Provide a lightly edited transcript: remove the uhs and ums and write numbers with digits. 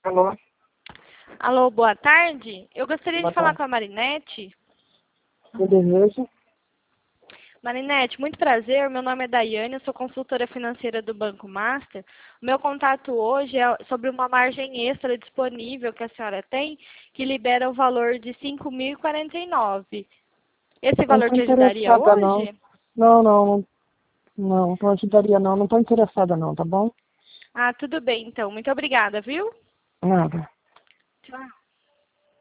Alô? Alô, boa tarde. Eu gostaria Boa de falar tarde. com a Marinete. Eu desejo. Marinete, muito prazer. Meu nome é Daiane, eu sou consultora financeira do Banco Master. O meu contato hoje é sobre uma margem extra disponível que a senhora tem, que libera o valor de R$ 5.049. Esse Não valor estou te ajudaria interessada, não. hoje? Não ajudaria, não. Não estou interessada, não, tá bom? Ah, tudo bem, então. Muito obrigada, viu? Nada. Tchau.